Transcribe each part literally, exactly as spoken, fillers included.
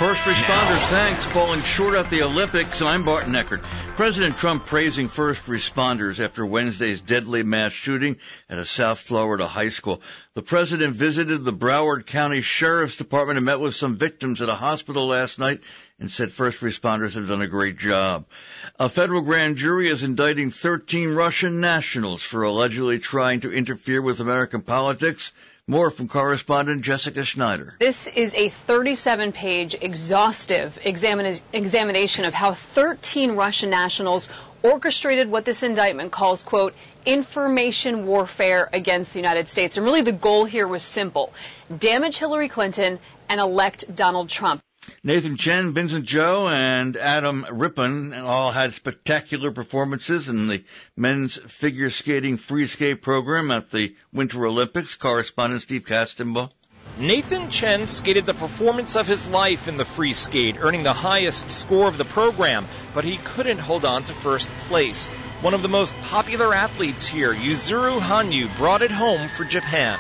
First responders, thanks, falling short at the Olympics. I'm Barton Eckert. President Trump praising first responders after Wednesday's deadly mass shooting at a South Florida high school. The president visited the Broward County Sheriff's Department and met with some victims at a hospital last night and said first responders have done a great job. A federal grand jury is indicting thirteen Russian nationals for allegedly trying to interfere with American politics. More from correspondent Jessica Schneider. This is a thirty-seven page exhaustive examina- examination of how thirteen Russian nationals orchestrated what this indictment calls, quote, information warfare against the United States. And really the goal here was simple: damage Hillary Clinton and elect Donald Trump. Nathan Chen, Vincent Zhou, and Adam Rippon all had spectacular performances in the men's figure skating free skate program at the Winter Olympics. Correspondent Steve Kastenbaugh. Nathan Chen skated the performance of his life in the free skate, earning the highest score of the program, but he couldn't hold on to first place. One of the most popular athletes here, Yuzuru Hanyu, brought it home for Japan.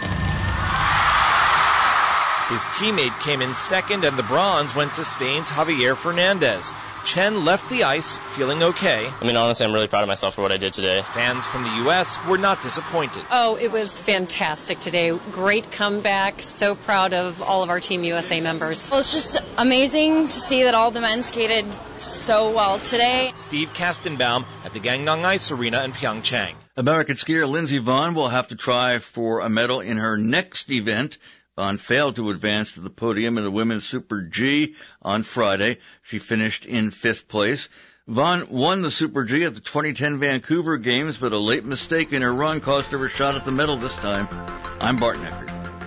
His teammate came in second, and the bronze went to Spain's Javier Fernandez. Chen left the ice feeling okay. I mean, honestly, I'm really proud of myself for what I did today. Fans from the U S were not disappointed. Oh, it was fantastic today. Great comeback. So proud of all of our Team U S A members. Well, it's just amazing to see that all the men skated so well today. Steve Kastenbaum at the Gangnam Ice Arena in Pyeongchang. American skier Lindsey Vonn will have to try for a medal in her next event. Vonn failed to advance to the podium in the women's Super G on Friday. She finished in fifth place. Vonn won the Super G at the twenty ten Vancouver Games, but a late mistake in her run cost her a shot at the medal this time. I'm Barton Eckert.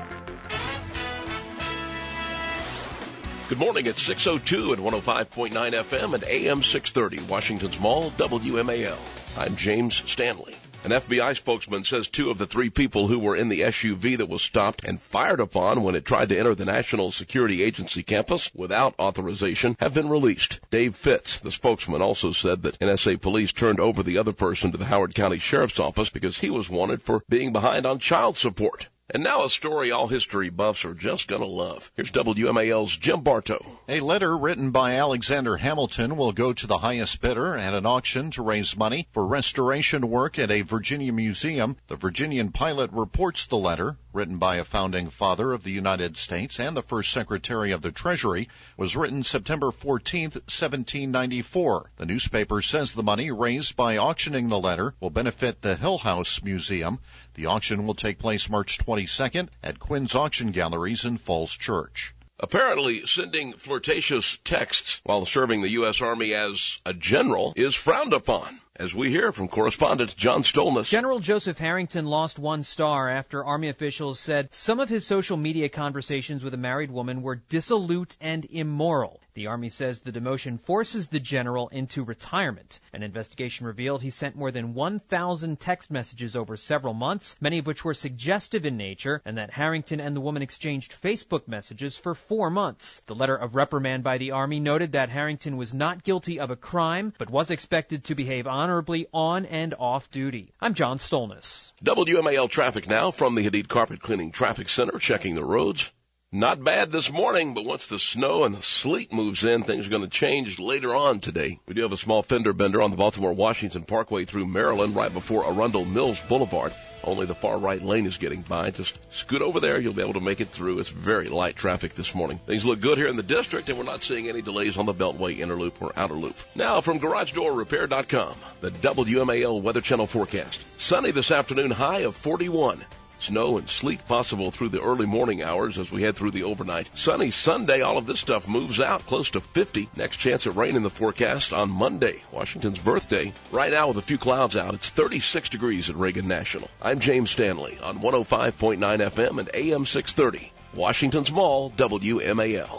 Good morning at six oh two at one oh five point nine F M and A M six thirty, Washington's Mall, W M A L. I'm James Stanley. An F B I spokesman says two of the three people who were in the S U V that was stopped and fired upon when it tried to enter the National Security Agency campus without authorization have been released. Dave Fitz, the spokesman, also said that N S A police turned over the other person to the Howard County Sheriff's Office because he was wanted for being behind on child support. And now a story all history buffs are just going to love. Here's W M A L's Jim Bartow. A letter written by Alexander Hamilton will go to the highest bidder at an auction to raise money for restoration work at a Virginia museum. The Virginian Pilot reports the letter, written by a founding father of the United States and the first Secretary of the Treasury, was written September fourteenth, seventeen ninety-four. The newspaper says the money raised by auctioning the letter will benefit the Hill House Museum. The auction will take place March twenty-second at Quinn's Auction Galleries in Falls Church. Apparently, sending flirtatious texts while serving the U S. Army as a general is frowned upon, as we hear from correspondent John Stolness. General Joseph Harrington lost one star after Army officials said some of his social media conversations with a married woman were dissolute and immoral. The Army says the demotion forces the general into retirement. An investigation revealed he sent more than one thousand text messages over several months, many of which were suggestive in nature, and that Harrington and the woman exchanged Facebook messages for four months. The letter of reprimand by the Army noted that Harrington was not guilty of a crime, but was expected to behave honorably on and off duty. I'm John Stolness. W M A L traffic now from the Hadid Carpet Cleaning Traffic Center, checking the roads. Not bad this morning, but once the snow and the sleet moves in, things are going to change later on today. We do have a small fender bender on the Baltimore-Washington Parkway through Maryland right before Arundel Mills Boulevard. Only the far right lane is getting by. Just scoot over there. You'll be able to make it through. It's very light traffic this morning. Things look good here in the district, and we're not seeing any delays on the Beltway inner loop or outer loop. Now from Garage Door Repair dot com, the W M A L Weather Channel forecast. Sunny this afternoon, high of forty-one. Snow and sleet possible through the early morning hours as we head through the overnight. Sunny Sunday, all of this stuff moves out close to fifty. Next chance of rain in the forecast on Monday, Washington's birthday. Right now with a few clouds out, it's thirty-six degrees at Reagan National. I'm James Stanley on one oh five point nine F M and A M six thirty. Washington's Mall, W M A L.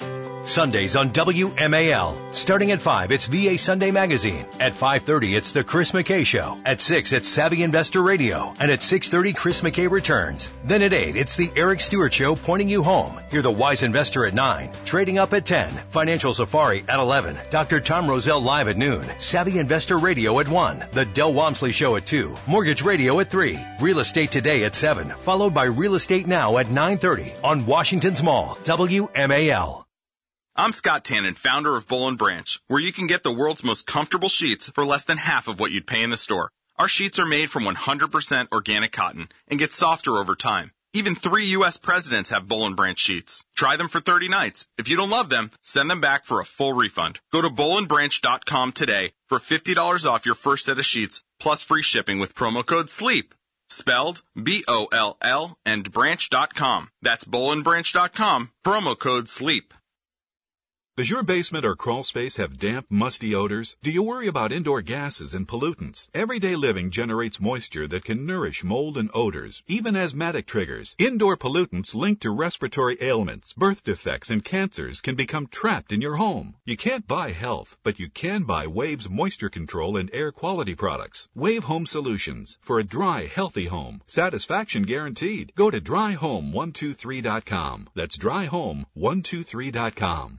Sundays on W M A L. Starting at five, it's V A Sunday Magazine. At five thirty, it's The Chris McKay Show. At six, it's Savvy Investor Radio. And at six thirty, Chris McKay returns. Then at eight, it's The Eric Stewart Show, pointing you home. Hear The Wise Investor at nine. Trading Up at ten. Financial Safari at eleven. Doctor Tom Roselle live at noon. Savvy Investor Radio at one. The Del Walmsley Show at two. Mortgage Radio at three. Real Estate Today at seven. Followed by Real Estate Now at nine thirty on Washington's Mall, W M A L. I'm Scott Tannen, founder of Boll and Branch, where you can get the world's most comfortable sheets for less than half of what you'd pay in the store. Our sheets are made from one hundred percent organic cotton and get softer over time. Even three U S presidents have Boll and Branch sheets. Try them for thirty nights. If you don't love them, send them back for a full refund. Go to boll and branch dot com today for fifty dollars off your first set of sheets, plus free shipping with promo code SLEEP. Spelled B O L L and branch dot com. That's boll and branch dot com, promo code SLEEP. Does your basement or crawl space have damp, musty odors? Do you worry about indoor gases and pollutants? Everyday living generates moisture that can nourish mold and odors, even asthmatic triggers. Indoor pollutants linked to respiratory ailments, birth defects, and cancers can become trapped in your home. You can't buy health, but you can buy Wave's moisture control and air quality products. Wave Home Solutions for a dry, healthy home. Satisfaction guaranteed. Go to dry home one two three dot com. That's dry home one two three dot com.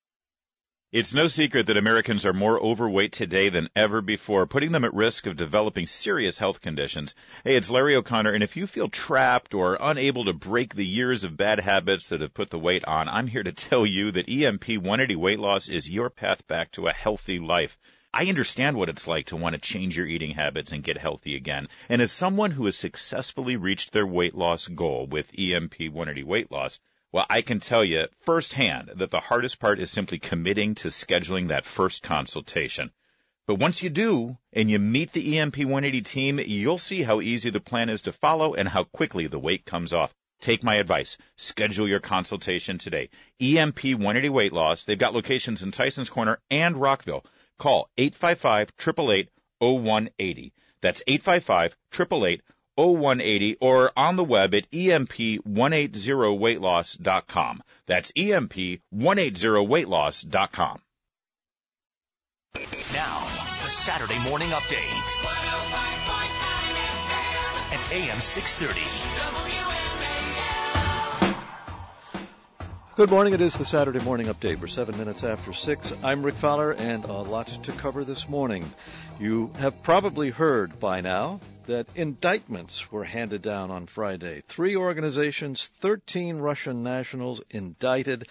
It's no secret that Americans are more overweight today than ever before, putting them at risk of developing serious health conditions. Hey, it's Larry O'Connor, and if you feel trapped or unable to break the years of bad habits that have put the weight on, I'm here to tell you that E M P one eighty Weight Loss is your path back to a healthy life. I understand what it's like to want to change your eating habits and get healthy again. And as someone who has successfully reached their weight loss goal with E M P one eighty Weight Loss, well, I can tell you firsthand that the hardest part is simply committing to scheduling that first consultation. But once you do, and you meet the E M P one eighty team, you'll see how easy the plan is to follow and how quickly the weight comes off. Take my advice. Schedule your consultation today. E M P one eighty Weight Loss. They've got locations in Tysons Corner and Rockville. Call eight five five, eight eight eight, zero one eight zero. That's eight five five, eight eight eight, zero one eight zero or on the web at E M P one eighty weight loss dot com. That's E M P one eighty weight loss dot com. Now, the Saturday Morning Update at A M six thirty. Good morning. It is the Saturday Morning Update. We're seven minutes after six. I'm Rick Fowler, and a lot to cover this morning. You have probably heard by now that indictments were handed down on Friday. Three organizations, thirteen Russian nationals indicted.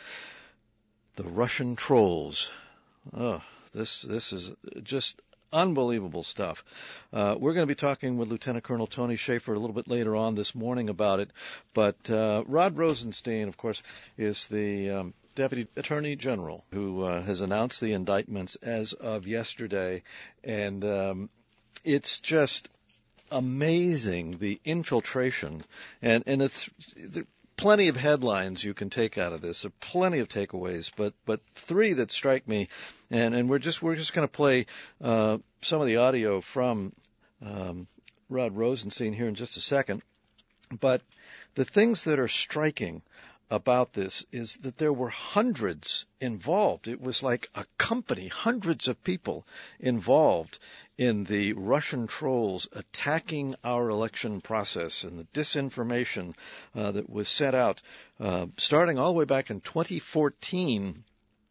The Russian trolls. Oh, this this is just unbelievable stuff. Uh, we're going to be talking with Lieutenant Colonel Tony Shaffer a little bit later on this morning about it. But uh, Rod Rosenstein, of course, is the um, Deputy Attorney General who uh, has announced the indictments as of yesterday. And um, it's just amazing, the infiltration. And, and it's, the, plenty of headlines you can take out of this, or plenty of takeaways, but but three that strike me, and, and we're just we're just going to play uh, some of the audio from um, Rod Rosenstein here in just a second. But the things that are striking about this is that there were hundreds involved. It was like a company, hundreds of people involved in the Russian trolls attacking our election process and the disinformation uh, that was set out uh, starting all the way back in twenty fourteen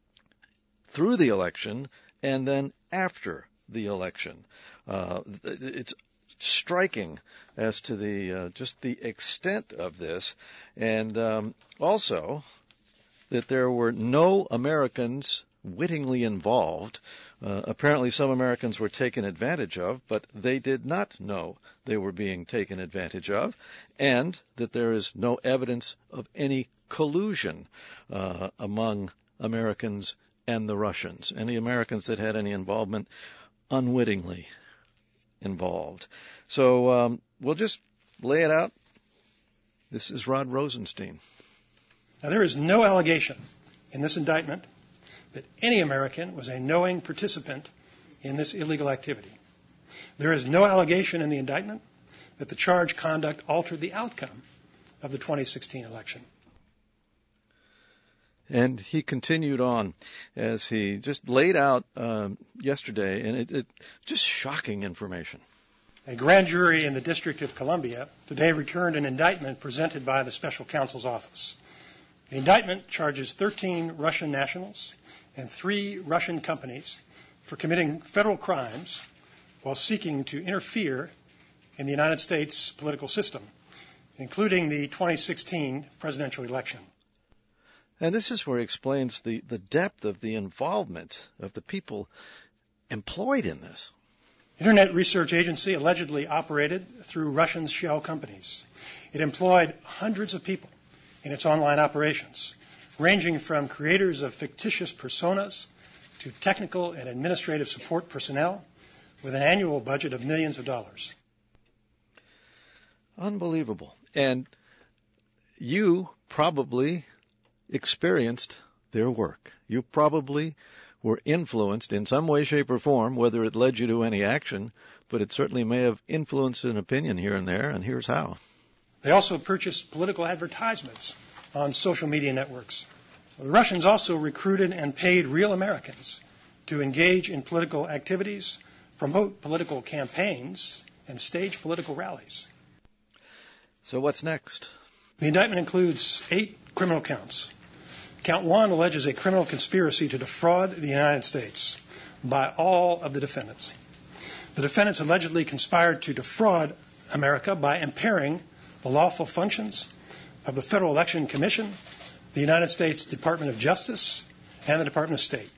through the election and then after the election. Uh, it's striking as to the uh, just the extent of this, and um, also that there were no Americans wittingly involved. Uh, apparently some Americans were taken advantage of, but they did not know they were being taken advantage of, and that there is no evidence of any collusion uh, among Americans and the Russians. Any Americans that had any involvement unwittingly involved. So um, we'll just lay it out. This is Rod Rosenstein. Now, there is no allegation in this indictment that any American was a knowing participant in this illegal activity. There is no allegation in the indictment that the charged conduct altered the outcome of the twenty sixteen election. And he continued on as he just laid out um, yesterday, and it, it just shocking information. A grand jury in the District of Columbia today returned an indictment presented by the Special Counsel's Office. The indictment charges thirteen Russian nationals and three Russian companies for committing federal crimes while seeking to interfere in the United States political system, including the twenty sixteen presidential election. And this is where he explains the, the depth of the involvement of the people employed in this. Internet Research Agency allegedly operated through Russian shell companies. It employed hundreds of people in its online operations, ranging from creators of fictitious personas to technical and administrative support personnel, with an annual budget of millions of dollars. Unbelievable. And you probably experienced their work. You probably were influenced in some way, shape, or form, whether it led you to any action, but it certainly may have influenced an opinion here and there, and here's how. They also purchased political advertisements on social media networks. The Russians also recruited and paid real Americans to engage in political activities, promote political campaigns, and stage political rallies. So what's next? The indictment includes eight criminal counts. Count one alleges a criminal conspiracy to defraud the United States by all of the defendants. The defendants allegedly conspired to defraud America by impairing the lawful functions of the Federal Election Commission, the United States Department of Justice, and the Department of State.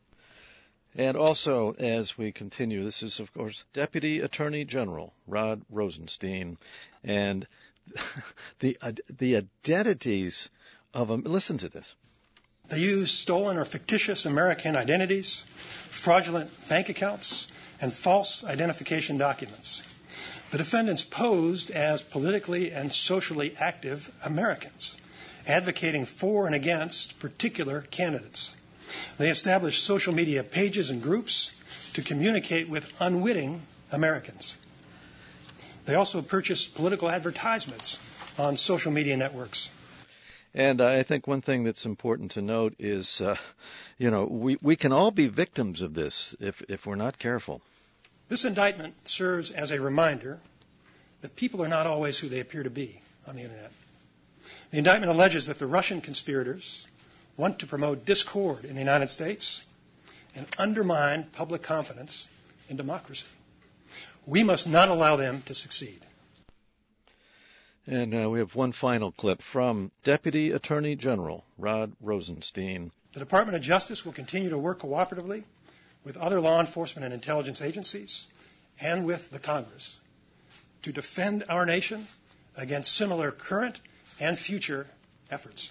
And also, as we continue, this is, of course, Deputy Attorney General Rod Rosenstein, and the uh, the identities of them. Listen to this. They used stolen or fictitious American identities, fraudulent bank accounts, and false identification documents. The defendants posed as politically and socially active Americans, advocating for and against particular candidates. They established social media pages and groups to communicate with unwitting Americans. They also purchased political advertisements on social media networks. And I think one thing that's important to note is, uh, you know, we, we can all be victims of this if, if we're not careful. This indictment serves as a reminder that people are not always who they appear to be on the Internet. The indictment alleges that the Russian conspirators want to promote discord in the United States and undermine public confidence in democracy. We must not allow them to succeed. And uh, we have one final clip from Deputy Attorney General Rod Rosenstein. The Department of Justice will continue to work cooperatively with other law enforcement and intelligence agencies and with the Congress to defend our nation against similar current and future efforts.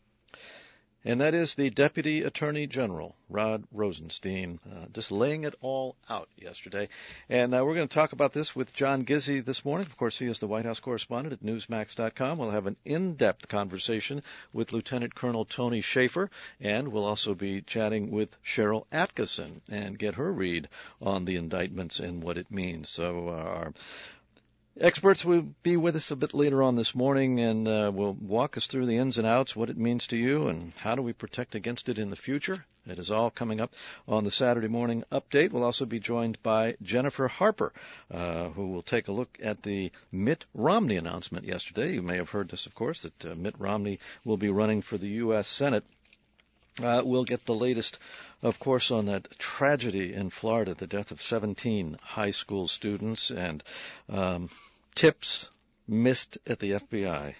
And that is the Deputy Attorney General, Rod Rosenstein, uh, just laying it all out yesterday. And uh, we're going to talk about this with John Gizzi this morning. Of course, he is the White House correspondent at Newsmax dot com. We'll have an in-depth conversation with Lieutenant Colonel Tony Shaffer, and we'll also be chatting with Cheryl Atkinson and get her read on the indictments and what it means. So uh, our experts will be with us a bit later on this morning, and uh, will walk us through the ins and outs, what it means to you, and how do we protect against it in the future. It is all coming up on the Saturday morning update. We'll also be joined by Jennifer Harper, uh, who will take a look at the Mitt Romney announcement yesterday. You may have heard this, of course, that uh, Mitt Romney will be running for the U S Senate. Uh, we'll get the latest, of course, on that tragedy in Florida, the death of seventeen high school students, and um, tips missed at the F B I.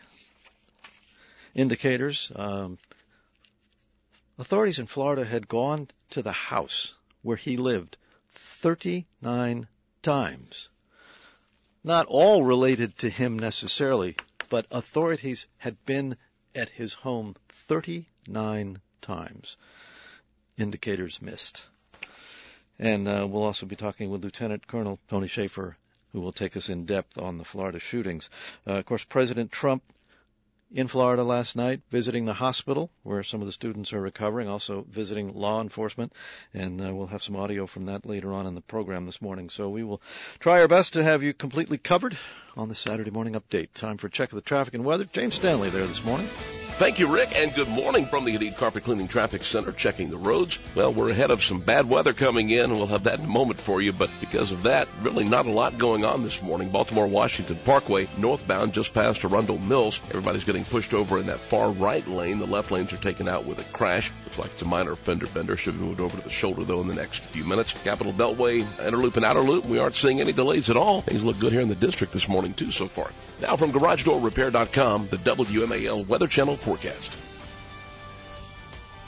Indicators, um, authorities in Florida had gone to the house where he lived thirty-nine times. Not all related to him necessarily, but authorities had been at his home thirty-nine times. Indicators missed. And uh, we'll also be talking with Lieutenant Colonel Tony Shaffer, who will take us in depth on the Florida shootings. Uh, of course, President Trump in Florida last night, visiting the hospital where some of the students are recovering, also visiting law enforcement, and uh, we'll have some audio from that later on in the program this morning. So we will try our best to have you completely covered on the Saturday morning update. Time for a check of the traffic and weather. James Stanley there this morning. Thank you, Rick, and good morning from the Hadid Carpet Cleaning Traffic Center, checking the roads. Well, we're ahead of some bad weather coming in, and we'll have that in a moment for you, but because of that, really not a lot going on this morning. Baltimore-Washington Parkway, northbound just past Arundel Mills. Everybody's getting pushed over in that far right lane. The left lanes are taken out with a crash. Looks like it's a minor fender bender. Should be moved over to the shoulder, though, in the next few minutes. Capitol Beltway, Inner Loop and Outer Loop, we aren't seeing any delays at all. Things look good here in the district this morning, too, so far. Now from Garage Door Repair dot com, the W M A L Weather Channel forecast.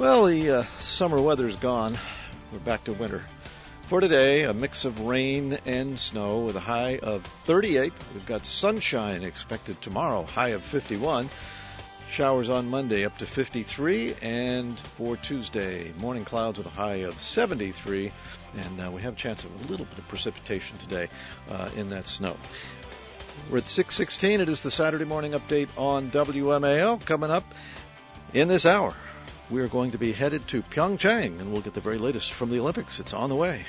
Well, the uh, summer weather's gone. We're back to winter. For today, a mix of rain and snow with a high of thirty-eight. We've got sunshine expected tomorrow, high of fifty-one. Showers on Monday up to fifty-three. And for Tuesday, morning clouds with a high of seventy-three. And uh, we have a chance of a little bit of precipitation today uh, in that snow. We're at six sixteen. It is the Saturday morning update on W M A L. Coming up in this hour, we are going to be headed to Pyeongchang, and we'll get the very latest from the Olympics. It's on the way.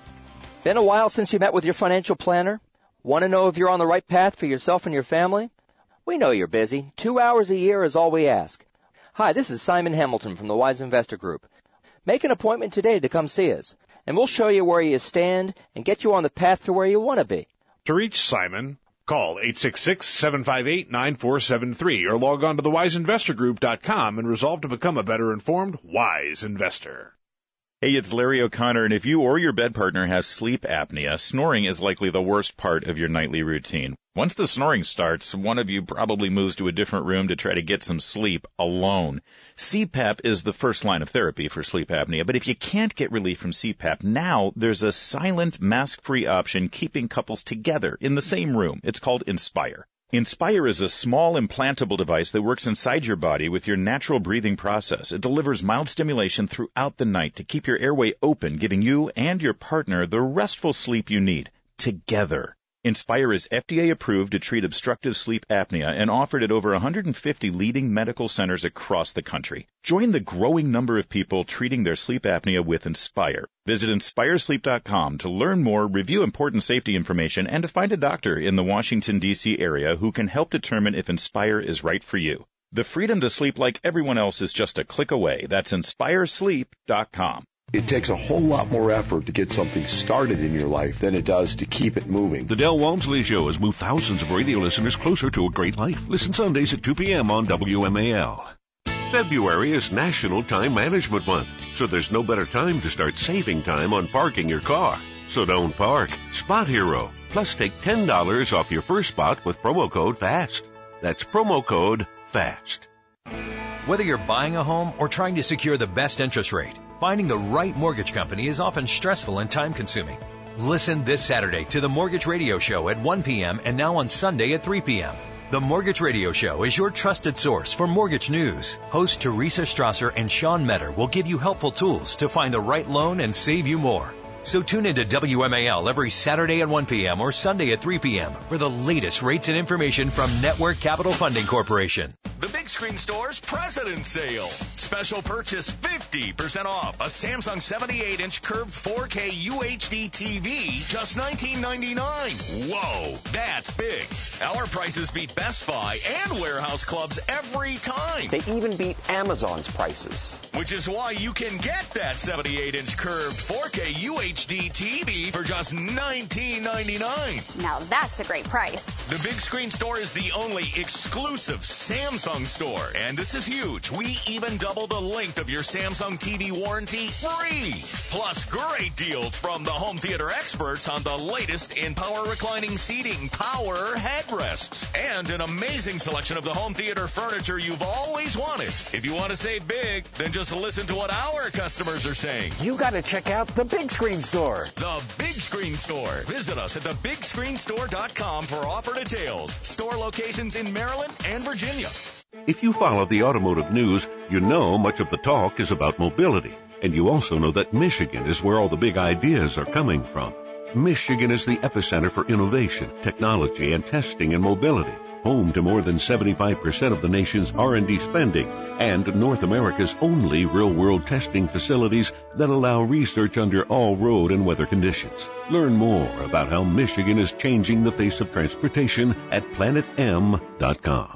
Been a while since you met with your financial planner? Want to know if you're on the right path for yourself and your family? We know you're busy. Two hours a year is all we ask. Hi, this is Simon Hamilton from the Wise Investor Group. Make an appointment today to come see us, and we'll show you where you stand and get you on the path to where you want to be. To reach Simon, call eight six six, seven five eight, nine four seven three or log on to the wise investor group dot com and resolve to become a better informed, wise investor. Hey, it's Larry O'Connor, and if you or your bed partner has sleep apnea, snoring is likely the worst part of your nightly routine. Once the snoring starts, one of you probably moves to a different room to try to get some sleep alone. C PAP is the first line of therapy for sleep apnea, but if you can't get relief from C PAP, now there's a silent, mask-free option keeping couples together in the same room. It's called Inspire. Inspire is a small implantable device that works inside your body with your natural breathing process. It delivers mild stimulation throughout the night to keep your airway open, giving you and your partner the restful sleep you need, together. Inspire is F D A approved to treat obstructive sleep apnea and offered at over one hundred fifty leading medical centers across the country. Join the growing number of people treating their sleep apnea with Inspire. Visit inspire sleep dot com to learn more, review important safety information, and to find a doctor in the Washington, D C area who can help determine if Inspire is right for you. The freedom to sleep like everyone else is just a click away. That's inspire sleep dot com. It takes a whole lot more effort to get something started in your life than it does to keep it moving. The Del Walmsley Show has moved thousands of radio listeners closer to a great life. Listen Sundays at two p.m. on W M A L. February is National Time Management Month, so there's no better time to start saving time on parking your car. So don't park. Spot Hero. Plus take ten dollars off your first spot with promo code FAST. That's promo code FAST. Whether you're buying a home or trying to secure the best interest rate, finding the right mortgage company is often stressful and time-consuming. Listen this Saturday to the Mortgage Radio Show at one p.m. and now on Sunday at three p.m. The Mortgage Radio Show is your trusted source for mortgage news. Hosts Teresa Strasser and Sean Metter will give you helpful tools to find the right loan and save you more. So tune into W M A L every Saturday at one p.m. or Sunday at three p.m. for the latest rates and information from Network Capital Funding Corporation. The Big Screen Store's President's Sale. Special purchase fifty percent off. A Samsung seventy-eight inch curved four K U H D T V, just nineteen ninety-nine. Whoa, that's big. Our prices beat Best Buy and warehouse clubs every time. They even beat Amazon's prices. Which is why you can get that seventy-eight inch curved four K U H D T V for just nineteen ninety-nine. Now that's a great price. The Big Screen Store is the only exclusive Samsung store, and this is huge. We even double the length of your Samsung T V warranty free. Plus great deals from the home theater experts on the latest in power reclining seating, power headrests, and an amazing selection of the home theater furniture you've always wanted. If you want to save big, then just listen to what our customers are saying. You got to check out the Big Screen Store. The Big Screen Store. Visit us at the big screen store dot com for offer details. Store locations in Maryland and Virginia. If you follow the automotive news, you know much of the talk is about mobility. And you also know that Michigan is where all the big ideas are coming from. Michigan is the epicenter for innovation, technology, and testing in mobility. Home to more than seventy-five percent of the nation's R and D spending and North America's only real-world testing facilities that allow research under all road and weather conditions. Learn more about how Michigan is changing the face of transportation at planet m dot com.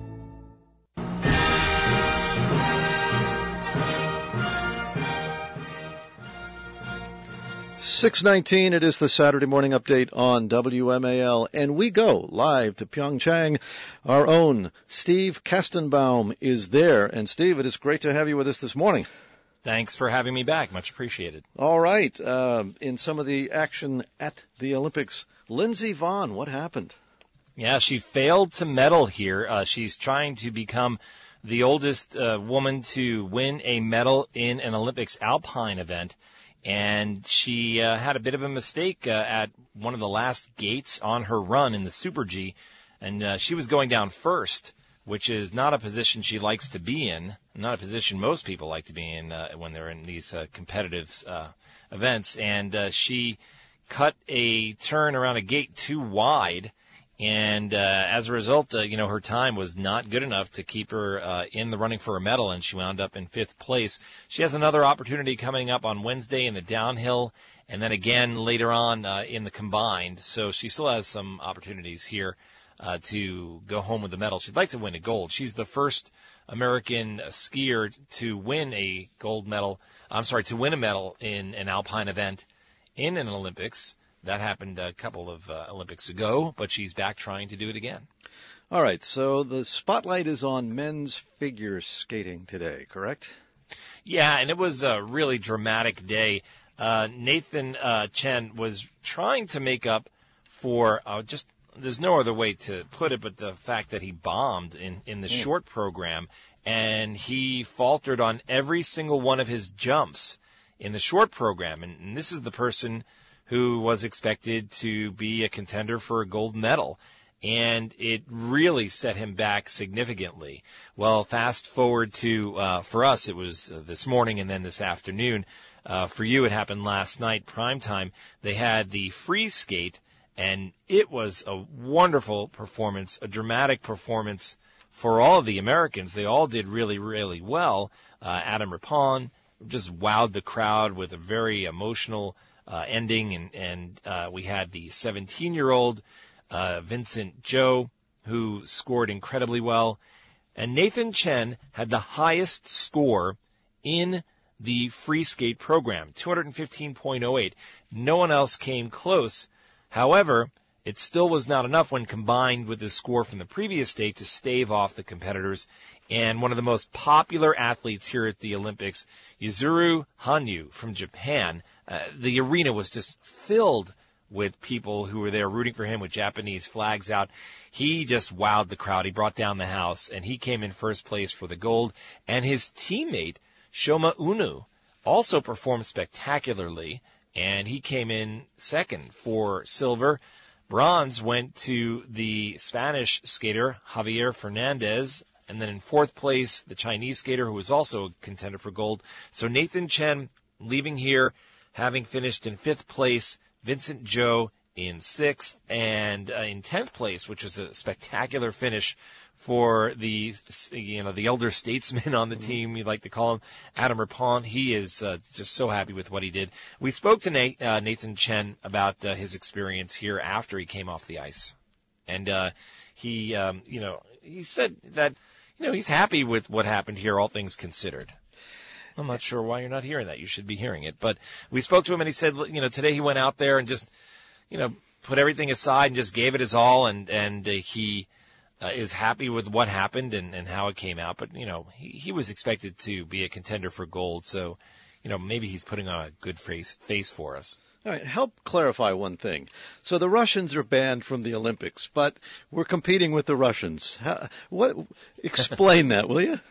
six nineteen, it is the Saturday morning update on W M A L, and we go live to Pyeongchang. Our own Steve Kastenbaum is there. And Steve, it is great to have you with us this morning. Thanks for having me back. Much appreciated. All right. Uh, in some of the action at the Olympics, Lindsey Vonn, what happened? Yeah, she failed to medal here. Uh, she's trying to become the oldest uh, woman to win a medal in an Olympics alpine event. And she uh, had a bit of a mistake uh, at one of the last gates on her run in the Super G. And uh, she was going down first, which is not a position she likes to be in, not a position most people like to be in uh, when they're in these uh, competitive uh, events. And uh, she cut a turn around a gate too wide, and uh, as a result, uh, you know, her time was not good enough to keep her uh, in the running for a medal, and she wound up in fifth place. She has another opportunity coming up on Wednesday in the downhill, and then again later on uh, in the combined. So she still has some opportunities here uh, to go home with the medal. She'd like to win a gold. She's the first American skier to win a gold medal. I'm sorry, to win a medal in an alpine event in an Olympics. That happened a couple of uh, Olympics ago, but she's back trying to do it again. All right, so the spotlight is on men's figure skating today, correct? Yeah, and it was a really dramatic day. Uh, Nathan uh, Chen was trying to make up for uh, just, there's no other way to put it, but the fact that he bombed in, in the mm. short program, and he faltered on every single one of his jumps in the short program. And, and this is the person who was expected to be a contender for a gold medal. And it really set him back significantly. Well, fast forward to, uh, for us, it was uh, this morning and then this afternoon. Uh, for you, it happened last night, prime time. They had the free skate, and it was a wonderful performance, a dramatic performance for all of the Americans. They all did really, really well. Uh, Adam Rippon just wowed the crowd with a very emotional Uh, ending, and, and uh, we had the seventeen-year-old uh, Vincent Zhou, who scored incredibly well, and Nathan Chen had the highest score in the free skate program, two fifteen point oh eight. No one else came close. However, it still was not enough when combined with the score from the previous day to stave off the competitors. And one of the most popular athletes here at the Olympics, Yuzuru Hanyu from Japan, uh, the arena was just filled with people who were there rooting for him with Japanese flags out. He just wowed the crowd. He brought down the house, and he came in first place for the gold. And his teammate, Shoma Unu, also performed spectacularly, and he came in second for silver. Bronze went to the Spanish skater, Javier Fernandez, and then in fourth place, the Chinese skater, who was also a contender for gold. So Nathan Chen leaving here, having finished in fifth place, Vincent Zhou in sixth, and uh, in tenth place, which was a spectacular finish for the, you know, the elder statesman on the team, we like to call him, Adam Rippon. He is uh, just so happy with what he did. We spoke to Nate, uh, Nathan Chen about uh, his experience here after he came off the ice. And uh, he, um, you know, he said that, you know, he's happy with what happened here, all things considered. I'm not sure why you're not hearing that. You should be hearing it. But we spoke to him, and he said, you know, today he went out there and just, you know, put everything aside and just gave it his all, and, and uh, he uh, is happy with what happened and, and how it came out. But, you know, he, he was expected to be a contender for gold, so, you know, maybe he's putting on a good face, face for us. All right, help clarify one thing. So the Russians are banned from the Olympics, but we're competing with the Russians. How, what? Explain that, will you?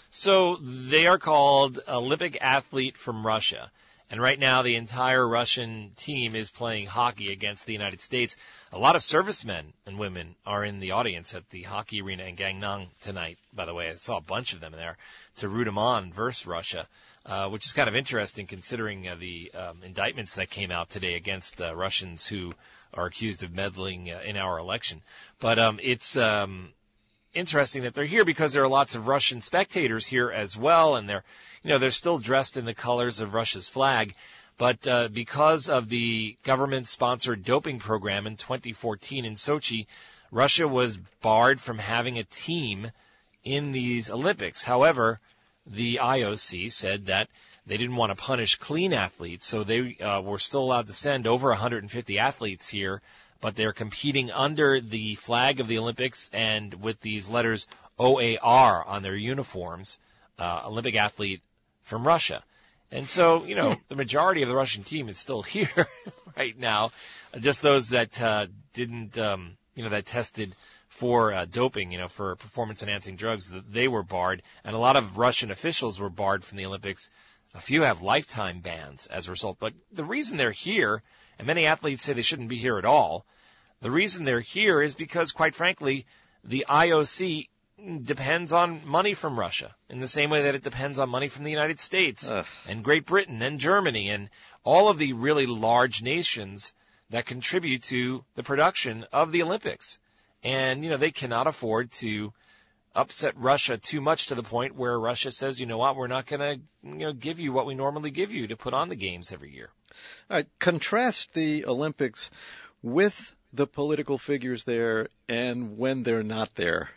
So they are called Olympic Athlete from Russia. And right now the entire Russian team is playing hockey against the United States. A lot of servicemen and women are in the audience at the hockey arena in Gangnam tonight. By the way, I saw a bunch of them there to root them on versus Russia, uh, which is kind of interesting considering uh, the um, indictments that came out today against uh, Russians who are accused of meddling uh, in our election. But um, it's um, interesting that they're here because there are lots of Russian spectators here as well, and they're, you know, they're still dressed in the colors of Russia's flag. But uh, because of the government-sponsored doping program in twenty fourteen in Sochi, Russia was barred from having a team in these Olympics. However, the I O C said that they didn't want to punish clean athletes, so they uh, were still allowed to send over one hundred fifty athletes here, but they're competing under the flag of the Olympics and with these letters O A R on their uniforms, uh, Olympic athlete from Russia. And so, you know, the majority of the Russian team is still here right now. Just those that uh, didn't, um, you know, that tested for uh, doping, you know, for performance-enhancing drugs, that they were barred, and a lot of Russian officials were barred from the Olympics. A few have lifetime bans as a result. But the reason they're here, and many athletes say they shouldn't be here at all, the reason they're here is because, quite frankly, the I O C depends on money from Russia in the same way that it depends on money from the United States Ugh. and Great Britain and Germany and all of the really large nations that contribute to the production of the Olympics. And, you know, they cannot afford to upset Russia too much to the point where Russia says, you know what, we're not going to, you know, give you what we normally give you to put on the games every year. All right, contrast the Olympics with the political figures there and when they're not there.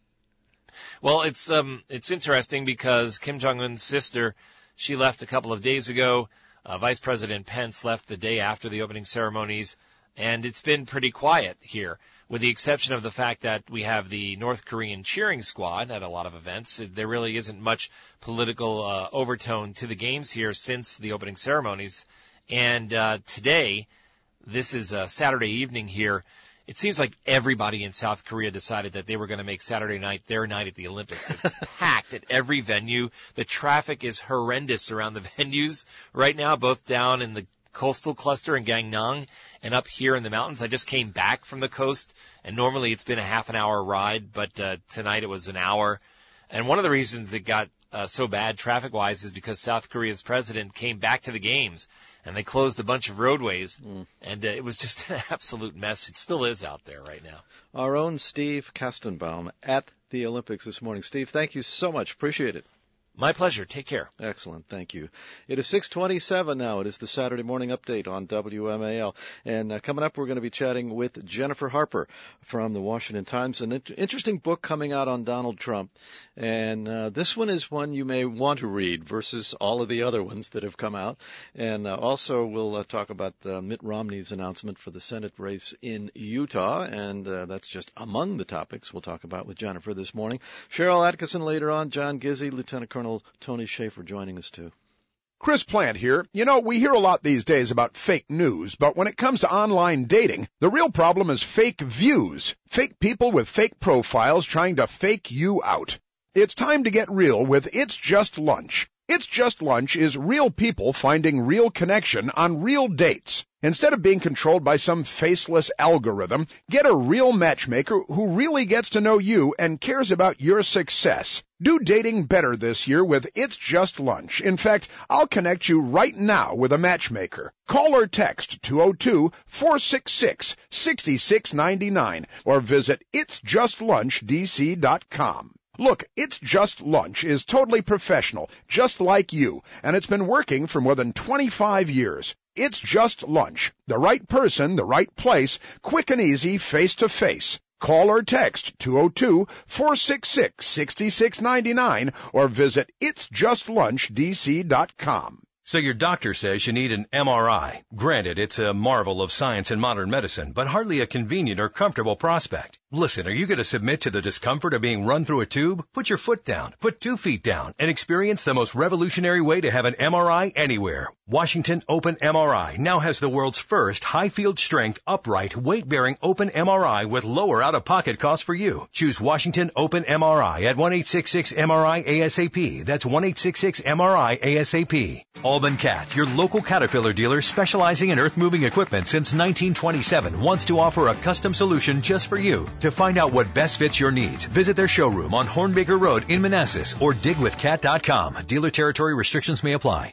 Well, it's um it's interesting because Kim Jong-un's sister, she left a couple of days ago. Uh, Vice President Pence left the day after the opening ceremonies, and it's been pretty quiet here, with the exception of the fact that we have the North Korean cheering squad at a lot of events. There really isn't much political uh, overtone to the games here since the opening ceremonies. And uh, today, this is a Saturday evening here. It seems like everybody in South Korea decided that they were going to make Saturday night their night at the Olympics. It's packed at every venue. The traffic is horrendous around the venues right now, both down in the coastal cluster in Gangneung and up here in the mountains. I just came back from the coast, and normally it's been a half an hour ride, but uh, tonight it was an hour. And one of the reasons it got uh, so bad traffic-wise is because South Korea's president came back to the games, and they closed a bunch of roadways, mm. and uh, it was just an absolute mess. It still is out there right now. Our own Steve Kastenbaum at the Olympics this morning. Steve, thank you so much. Appreciate it. My pleasure. Take care. Excellent. Thank you. It is six twenty-seven now. It is the Saturday morning update on W M A L. And uh, coming up, we're going to be chatting with Jennifer Harper from the Washington Times. An int- interesting book coming out on Donald Trump. And uh, this one is one you may want to read versus all of the other ones that have come out. And uh, also we'll uh, talk about uh, Mitt Romney's announcement for the Senate race in Utah. And uh, that's just among the topics we'll talk about with Jennifer this morning. Cheryl Atkinson later on. John Gizzi, Lieutenant Colonel Tony Schaefer joining us too. Chris Plant here. You know, we hear a lot these days about fake news, but when it comes to online dating, the real problem is fake views. Fake people with fake profiles trying to fake you out. It's time to get real with It's Just Lunch. It's Just Lunch is real people finding real connection on real dates. Instead of being controlled by some faceless algorithm, get a real matchmaker who really gets to know you and cares about your success. Do dating better this year with It's Just Lunch. In fact, I'll connect you right now with a matchmaker. Call or text two oh two, four six six, six six nine nine or visit its just lunch d c dot com. Look, It's Just Lunch is totally professional, just like you, and it's been working for more than twenty-five years. It's Just Lunch. The right person, the right place, quick and easy, face-to-face. Call or text two oh two, four six six, six six nine nine or visit its just lunch d c dot com. So your doctor says you need an M R I. Granted, it's a marvel of science and modern medicine, but hardly a convenient or comfortable prospect. Listen, are you going to submit to the discomfort of being run through a tube? Put your foot down, put two feet down, and experience the most revolutionary way to have an M R I anywhere. Washington Open M R I now has the world's first high-field strength, upright, weight-bearing open M R I with lower out-of-pocket costs for you. Choose Washington Open M R I at one eight six six M R I A S A P. That's one eight six six M R I A S A P. Alban Cat, your local Caterpillar dealer specializing in earth-moving equipment since nineteen twenty-seven, wants to offer a custom solution just for you. To find out what best fits your needs, visit their showroom on Hornbaker Road in Manassas or dig with cat dot com. Dealer territory restrictions may apply.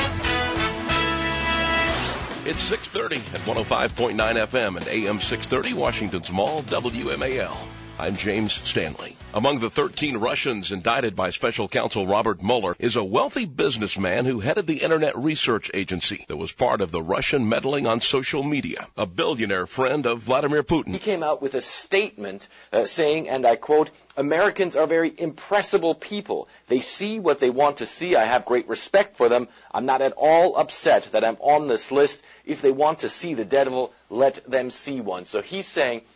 It's six thirty at one oh five point nine F M and A M six thirty, Washington's Mall, W M A L. I'm James Stanley. Among the thirteen Russians indicted by Special Counsel Robert Mueller is a wealthy businessman who headed the Internet Research Agency that was part of the Russian meddling on social media, a billionaire friend of Vladimir Putin. He came out with a statement uh, saying, and I quote, "Americans are very impressible people. They see what they want to see. I have great respect for them. I'm not at all upset that I'm on this list. If they want to see the devil, let them see one." So he's saying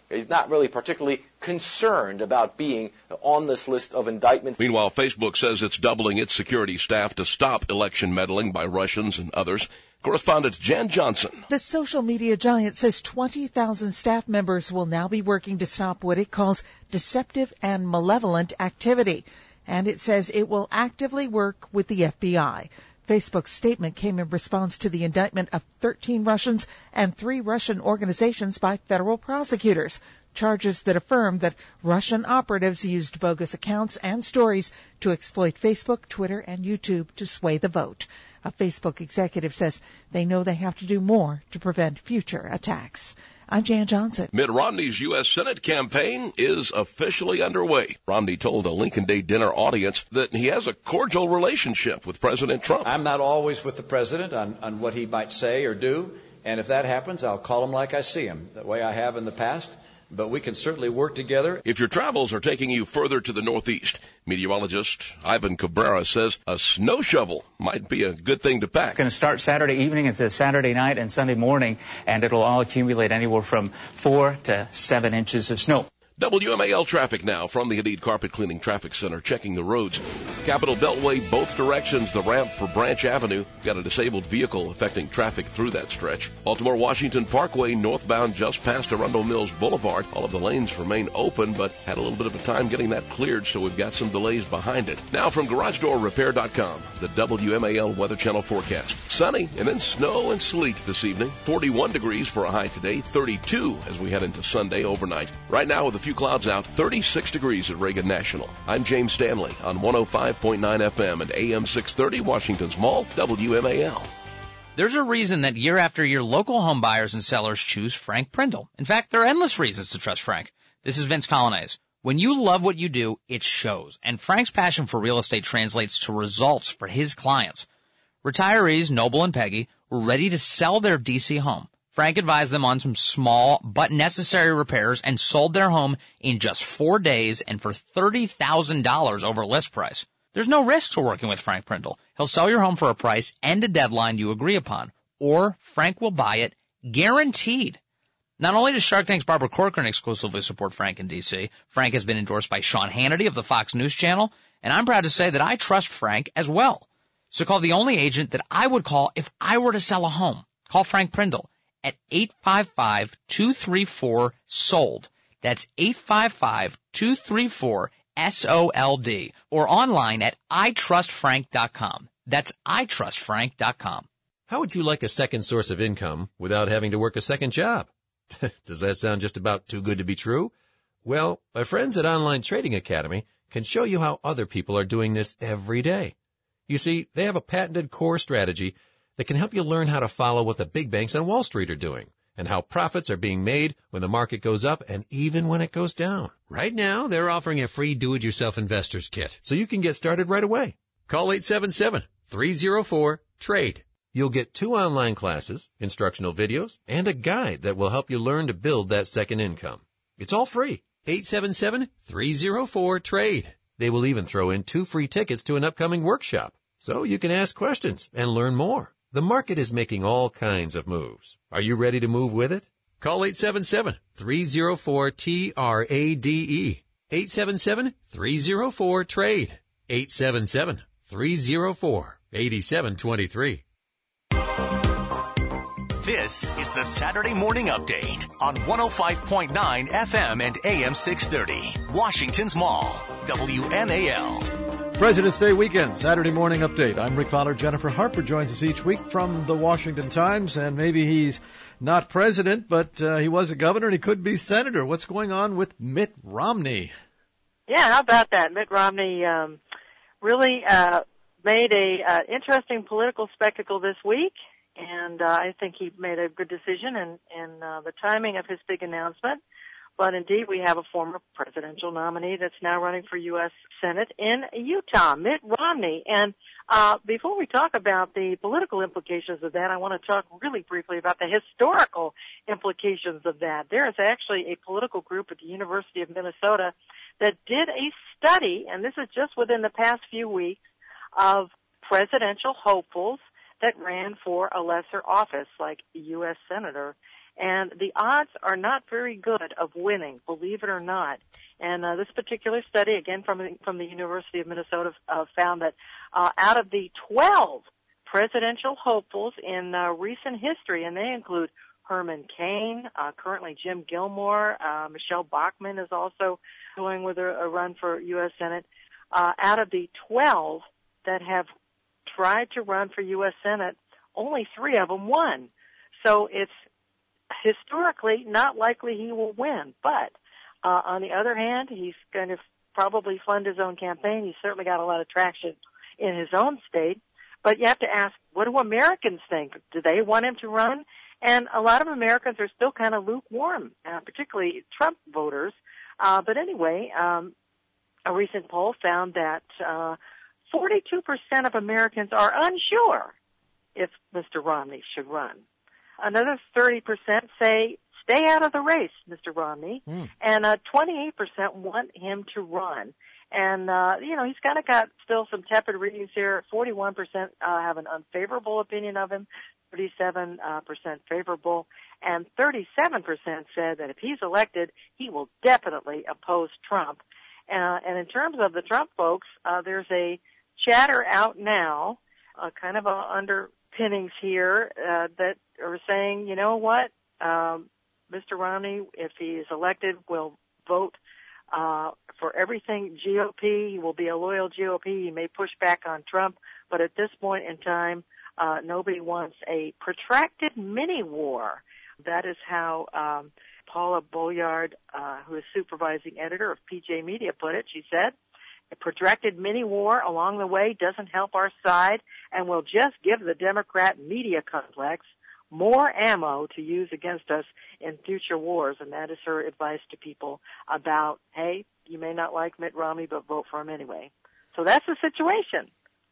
He's not really particularly concerned about being on this list of indictments. Meanwhile, Facebook says it's doubling its security staff to stop election meddling by Russians and others. Correspondent Jan Johnson. The social media giant says twenty thousand staff members will now be working to stop what it calls deceptive and malevolent activity. And it says it will actively work with the F B I. Facebook's statement came in response to the indictment of thirteen Russians and three Russian organizations by federal prosecutors, charges that affirm that Russian operatives used bogus accounts and stories to exploit Facebook, Twitter, and YouTube to sway the vote. A Facebook executive says they know they have to do more to prevent future attacks. I'm Jan Johnson. Mitt Romney's U S Senate campaign is officially underway. Romney told a Lincoln Day dinner audience that he has a cordial relationship with President Trump. I'm not always with the president on, on what he might say or do, and if that happens, I'll call him like I see him, the way I have in the past. But we can certainly work together. If your travels are taking you further to the northeast, meteorologist Ivan Cabrera says a snow shovel might be a good thing to pack. Going to start Saturday evening into Saturday night and Sunday morning, and it'll all accumulate anywhere from four to seven inches of snow. W M A L traffic now from the Hadid Carpet Cleaning Traffic Center, checking the roads. Capitol Beltway, both directions, the ramp for Branch Avenue. Got a disabled vehicle affecting traffic through that stretch. Baltimore Washington Parkway, northbound just past Arundel Mills Boulevard. All of the lanes remain open, but had a little bit of a time getting that cleared, so we've got some delays behind it. Now from Garage Door Repair dot com, the W M A L Weather Channel forecast. Sunny and then snow and sleet this evening. forty-one degrees for a high today, thirty-two as we head into Sunday overnight. Right now with a few clouds out, thirty-six degrees at Reagan National. I'm James Stanley on one oh five point nine F M and A M six thirty, Washington's Mall, W M A L. There's a reason that year after year local home buyers and sellers choose Frank Prindle. In fact, there are endless reasons to trust Frank. This is Vince Colonnese. When you love what you do, it shows. And Frank's passion for real estate translates to results for his clients. Retirees Noble and Peggy were ready to sell their D C home. Frank advised them on some small but necessary repairs and sold their home in just four days and for thirty thousand dollars over list price. There's no risk to working with Frank Prindle. He'll sell your home for a price and a deadline you agree upon, or Frank will buy it guaranteed. Not only does Shark Tank's Barbara Corcoran exclusively support Frank in D C, Frank has been endorsed by Sean Hannity of the Fox News Channel, and I'm proud to say that I trust Frank as well. So call the only agent that I would call if I were to sell a home. Call Frank Prindle at eight five five, two three four, S O L D. That's eight five five, two three four, S O L D. Or online at I trust frank dot com. That's I trust frank dot com. How would you like a second source of income without having to work a second job? Does that sound just about too good to be true? Well, my friends at Online Trading Academy can show you how other people are doing this every day. You see, they have a patented core strategy that can help you learn how to follow what the big banks on Wall Street are doing and how profits are being made when the market goes up and even when it goes down. Right now, they're offering a free do-it-yourself investor's kit, so you can get started right away. Call eight seven seven, three oh four, TRADE. You'll get two online classes, instructional videos, and a guide that will help you learn to build that second income. It's all free. eight seven seven, three oh four, TRADE. They will even throw in two free tickets to an upcoming workshop, so you can ask questions and learn more. The market is making all kinds of moves. Are you ready to move with it? Call eight seven seven, three oh four, T R A D E. eight seven seven, three oh four, TRADE. eight seven seven, three oh four, eight seven two three. This is the Saturday Morning Update on one oh five point nine F M and A M six thirty, Washington's Mall, W M A L. President's Day weekend, Saturday Morning Update. I'm Rick Fowler. Jennifer Harper joins us each week from the Washington Times, and maybe he's not president, but uh, he was a governor and he could be senator. What's going on with Mitt Romney? Yeah, how about that? Mitt Romney um, really uh, made a uh, interesting political spectacle this week, and uh, I think he made a good decision in, in uh, the timing of his big announcement. But indeed, we have a former presidential nominee that's now running for U S Senate in Utah, Mitt Romney. And uh, before we talk about the political implications of that, I want to talk really briefly about the historical implications of that. There is actually a political group at the University of Minnesota that did a study, and this is just within the past few weeks, of presidential hopefuls that ran for a lesser office like U S Senator. And the odds are not very good of winning, believe it or not. And uh, this particular study, again from the, from the University of Minnesota, uh, found that uh, out of the twelve presidential hopefuls in uh, recent history, and they include Herman Cain, uh, currently Jim Gilmore, uh, Michelle Bachmann is also going with a, a run for U S Senate. Uh, out of the twelve that have tried to run for U S Senate, only three of them won. So it's historically not likely he will win. But uh, on the other hand, he's going to probably fund his own campaign. He's certainly got a lot of traction in his own state. But you have to ask, what do Americans think? Do they want him to run? And a lot of Americans are still kind of lukewarm, uh, particularly Trump voters. Uh, but anyway, um, a recent poll found that uh, forty-two percent of Americans are unsure if Mister Romney should run. Another thirty percent say stay out of the race, Mister Romney. Mm. And uh, twenty-eight percent want him to run. And, uh, you know, he's kind of got still some tepid readings here. forty-one percent uh, have an unfavorable opinion of him, thirty-seven percent favorable, and thirty-seven percent said that if he's elected, he will definitely oppose Trump. Uh, and in terms of the Trump folks, uh, there's a chatter out now, uh, kind of a underpinnings here, uh, that are saying, you know what, um, Mister Romney, if he is elected, will vote uh, for everything G O P. He will be a loyal G O P. He may push back on Trump, but at this point in time, uh, nobody wants a protracted mini-war. That is how um, Paula Bollard, uh, who is supervising editor of P J Media, put it. She said, a protracted mini-war along the way doesn't help our side and will just give the Democrat media complex more ammo to use against us in future wars. And that is her advice to people about, hey, you may not like Mitt Romney, but vote for him anyway. So that's the situation.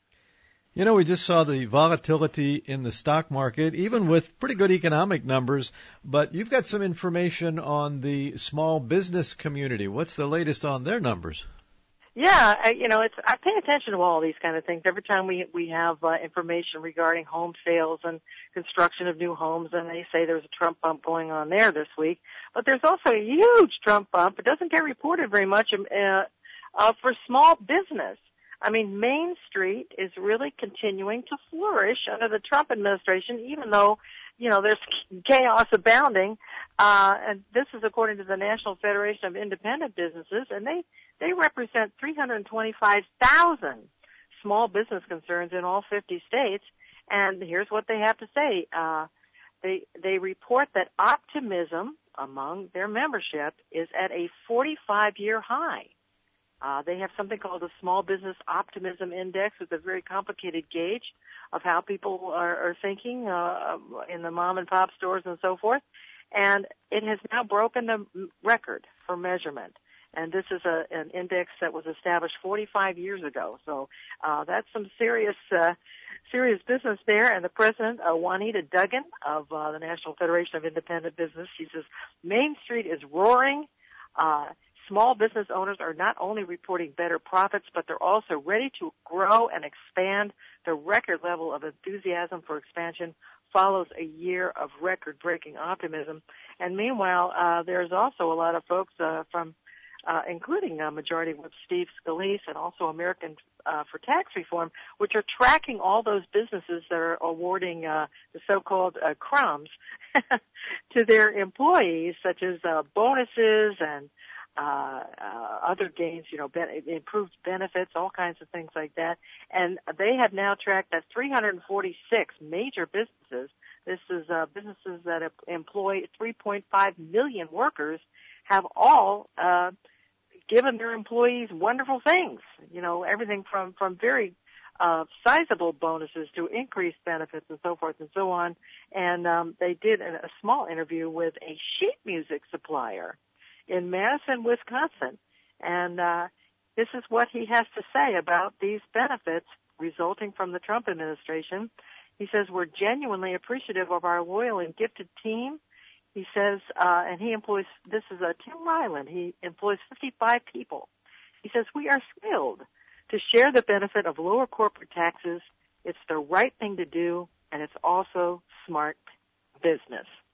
You know, we just saw the volatility in the stock market, even with pretty good economic numbers, but you've got some information on the small business community. What's the latest on their numbers? Yeah, I, you know, it's I pay attention to all these kind of things. Every time we we have uh, information regarding home sales and construction of new homes, and they say there's a Trump bump going on there this week. But there's also a huge Trump bump. It doesn't get reported very much uh, uh, for small business. I mean, Main Street is really continuing to flourish under the Trump administration, even though, you know, there's chaos abounding. Uh, and this is according to the National Federation of Independent Businesses, and they, they represent three hundred twenty-five thousand small business concerns in all fifty states. And here's what they have to say. Uh, they, they report that optimism among their membership is at a forty-five year high. Uh, they have something called the Small Business Optimism Index. It's a very complicated gauge of how people are, are thinking uh, in the mom and pop stores and so forth. And it has now broken the record for measurement. And this is a, an index that was established forty-five years ago. So uh, that's some serious uh, serious business there. And the president, uh, Juanita Duggan of uh, the National Federation of Independent Business, she says, Main Street is roaring. Uh, Small business owners are not only reporting better profits, but they're also ready to grow and expand. The record level of enthusiasm for expansion follows a year of record-breaking optimism. And meanwhile, uh, there's also a lot of folks uh, from, uh, including uh, Majority Whip Steve Scalise and also American uh, for Tax Reform, which are tracking all those businesses that are awarding uh, the so-called uh, crumbs to their employees, such as uh, bonuses and Uh, uh, other gains, you know, ben- improved benefits, all kinds of things like that. And they have now tracked that three hundred forty-six major businesses. This is uh, businesses that employ three point five million workers have all uh, given their employees wonderful things. You know, everything from, from very uh, sizable bonuses to increased benefits and so forth and so on. And um, they did a, a small interview with a sheet music supplier in Madison, Wisconsin. And uh, this is what he has to say about these benefits resulting from the Trump administration. He says, we're genuinely appreciative of our loyal and gifted team. He says, uh, and he employs, this is uh, Tim Ryland, he employs fifty-five people. He says, we are thrilled to share the benefit of lower corporate taxes. It's the right thing to do, and it's also smart business.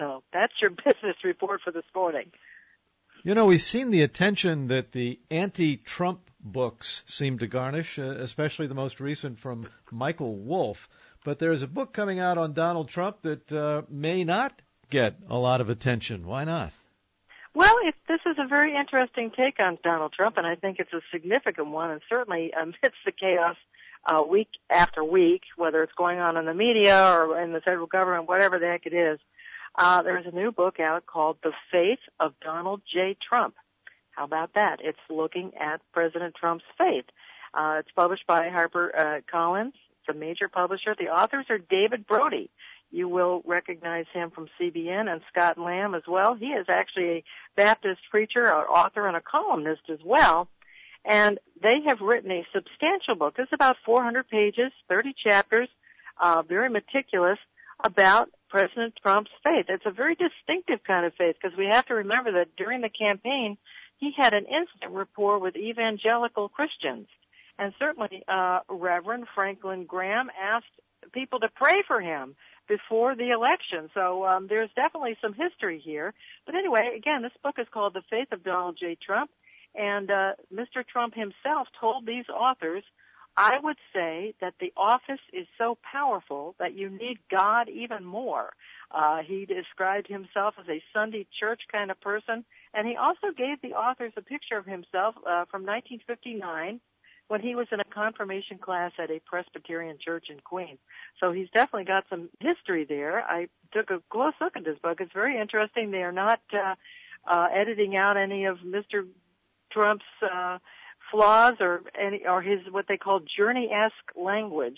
So that's your business report for this morning. You know, we've seen the attention that the anti-Trump books seem to garnish, uh, especially the most recent from Michael Wolff. But there's a book coming out on Donald Trump that uh, may not get a lot of attention. Why not? Well, it, this is a very interesting take on Donald Trump, and I think it's a significant one, and certainly amidst the chaos uh, week after week, whether it's going on in the media or in the federal government, whatever the heck it is, uh, there's a new book out called The Faith of Donald J. Trump. How about that? It's looking at President Trump's faith. Uh, it's published by Harper uh, Collins. It's a major publisher. The authors are David Brody. You will recognize him from C B N, and Scott Lamb as well. He is actually a Baptist preacher, an author, and a columnist as well. And they have written a substantial book. It's about four hundred pages, thirty chapters, uh, very meticulous, about President Trump's faith. It's a very distinctive kind of faith, because we have to remember that during the campaign, he had an instant rapport with evangelical Christians. And certainly, uh, Reverend Franklin Graham asked people to pray for him before the election. So um, there's definitely some history here. But anyway, again, this book is called The Faith of Donald J. Trump. And uh, Mister Trump himself told these authors, I would say that the office is so powerful that you need God even more. Uh, he described himself as a Sunday church kind of person. And he also gave the authors a picture of himself uh, from nineteen fifty-nine when he was in a confirmation class at a Presbyterian church in Queens. So he's definitely got some history there. I took a close look at this book. It's very interesting. They are not uh, uh, editing out any of Mister Trump's uh, flaws or any or his what they call journey-esque language.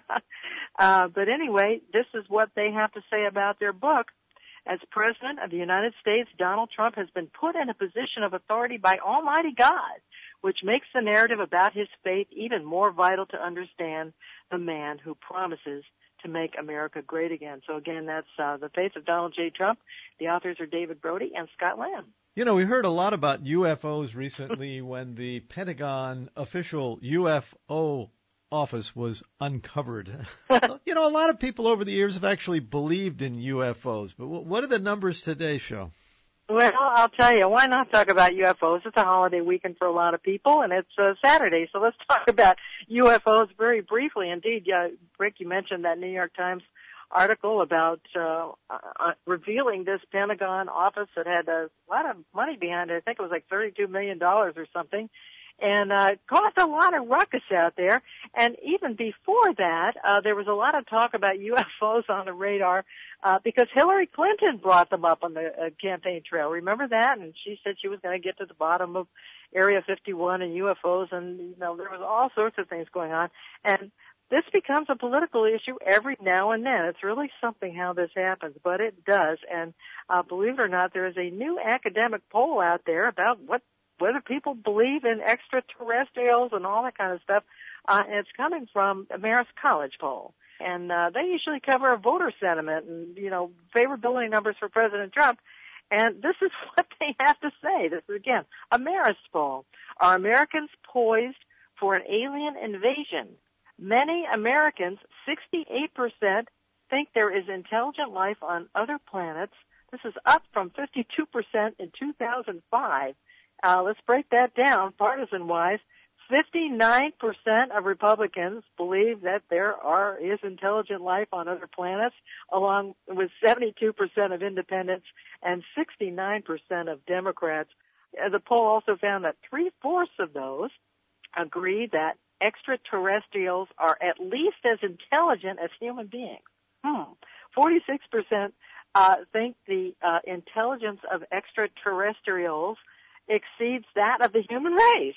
uh, but anyway, this is what they have to say about their book. As President of the United States, Donald Trump has been put in a position of authority by Almighty God, which makes the narrative about his faith even more vital to understand the man who promises to make America great again. So again, that's uh, The Faith of Donald J. Trump. The authors are David Brody and Scott Lamb. You know, we heard a lot about U F Os recently when the Pentagon official U F O office was uncovered. You know, a lot of people over the years have actually believed in U F Os, but what do the numbers today show? Well, I'll tell you, why not talk about U F Os? It's a holiday weekend for a lot of people, and it's uh, Saturday, so let's talk about U F Os very briefly. Indeed, uh, Rick, you mentioned that New York Times article about uh, uh, revealing this Pentagon office that had a lot of money behind it. I think it was like thirty-two million dollars or something. And uh, it caused a lot of ruckus out there. And even before that, uh, there was a lot of talk about U F Os on the radar uh, because Hillary Clinton brought them up on the uh, campaign trail. Remember that? And she said she was going to get to the bottom of Area fifty-one and U F Os, and you know there was all sorts of things going on. And this becomes a political issue every now and then. It's really something how this happens, but it does. And uh, believe it or not, there is a new academic poll out there about what whether people believe in extraterrestrials and all that kind of stuff. Uh, and it's coming from a Marist College poll. And uh, they usually cover a voter sentiment and, you know, favorability numbers for President Trump. And this is what they have to say. This is, again, a Marist poll. Are Americans poised for an alien invasion? Many Americans, sixty-eight percent, think there is intelligent life on other planets. This is up from fifty-two percent in two thousand five. Uh, let's break that down partisan-wise. fifty-nine percent of Republicans believe that there are is intelligent life on other planets, along with seventy-two percent of independents and sixty-nine percent of Democrats. Uh, the poll also found that three-fourths of those agree that extraterrestrials are at least as intelligent as human beings. Hmm. forty-six percent uh, think the uh, intelligence of extraterrestrials exceeds that of the human race.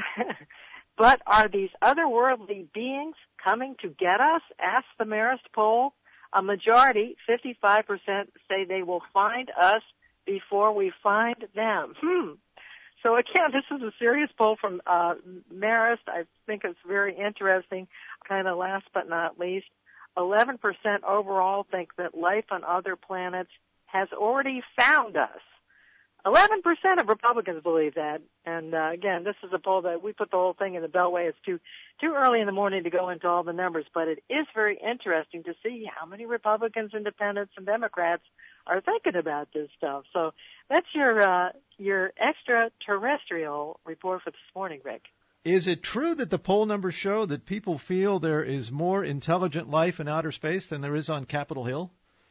But are these otherworldly beings coming to get us? Asked the Marist poll. A majority, fifty-five percent, say they will find us before we find them. Hmm. So again, this is a serious poll from uh, Marist. I think it's very interesting. Kind of last but not least, eleven percent overall think that life on other planets has already found us. eleven percent of Republicans believe that. And uh, again, this is a poll that we put the whole thing in the Beltway. It's too too early in the morning to go into all the numbers, but it is very interesting to see how many Republicans, Independents, and Democrats are thinking about this stuff. So that's your uh, your extraterrestrial report for this morning, Rick. Is it true that the poll numbers show that people feel there is more intelligent life in outer space than there is on Capitol Hill?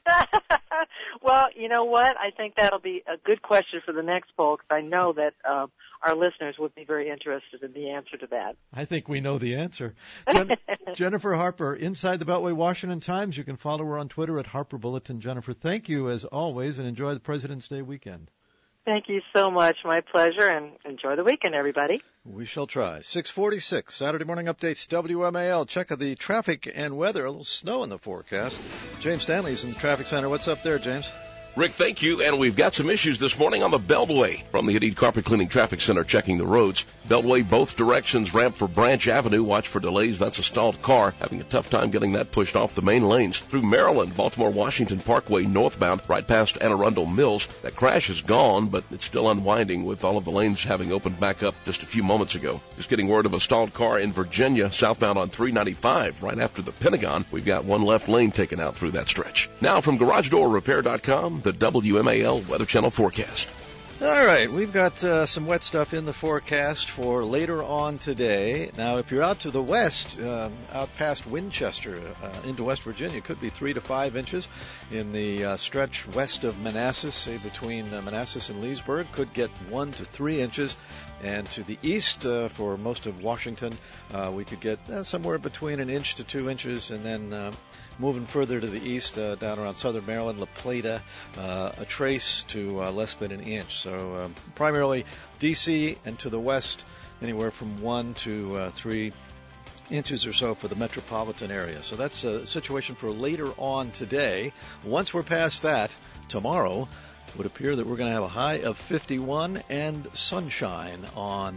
Well, you know what? I think that'll be a good question for the next poll, because I know that um, our listeners would be very interested in the answer to that. I think we know the answer. Jen- Jennifer Harper, Inside the Beltway Washington Times. You can follow her on Twitter at Harper Bulletin. Jennifer, thank you as always, and enjoy the President's Day weekend. Thank you so much. My pleasure, and enjoy the weekend, everybody. We shall try. six forty-six, Saturday Morning Updates, W M A L. Check out the traffic and weather. A little snow in the forecast. James Stanley's in the traffic center. What's up there, James? Rick, thank you. And we've got some issues this morning on the Beltway. From the Hadid Carpet Cleaning Traffic Center, checking the roads. Beltway, both directions, ramp for Branch Avenue. Watch for delays. That's a stalled car. Having a tough time getting that pushed off the main lanes. Through Maryland, Baltimore-Washington Parkway northbound, right past Anne Arundel Mills. That crash is gone, but it's still unwinding with all of the lanes having opened back up just a few moments ago. Just getting word of a stalled car in Virginia, southbound on three ninety-five, right after the Pentagon. We've got one left lane taken out through that stretch. Now from Garage Door Repair dot com, the W M A L Weather Channel forecast. All right, we've got uh, some wet stuff in the forecast for later on today. Now, if you're out to the west, uh, out past Winchester, uh, into West Virginia, it could be three to five inches. In the uh, stretch west of Manassas, say between uh, Manassas and Leesburg, could get one to three inches. And to the east, uh, for most of Washington, uh, we could get uh, somewhere between an inch to two inches, and then uh, moving further to the east, uh, down around southern Maryland, La Plata, uh, a trace to uh, less than an inch. So um, primarily D C and to the west, anywhere from one to uh, three inches or so for the metropolitan area. So that's a situation for later on today. Once we're past that, tomorrow, it would appear that we're going to have a high of fifty-one and sunshine on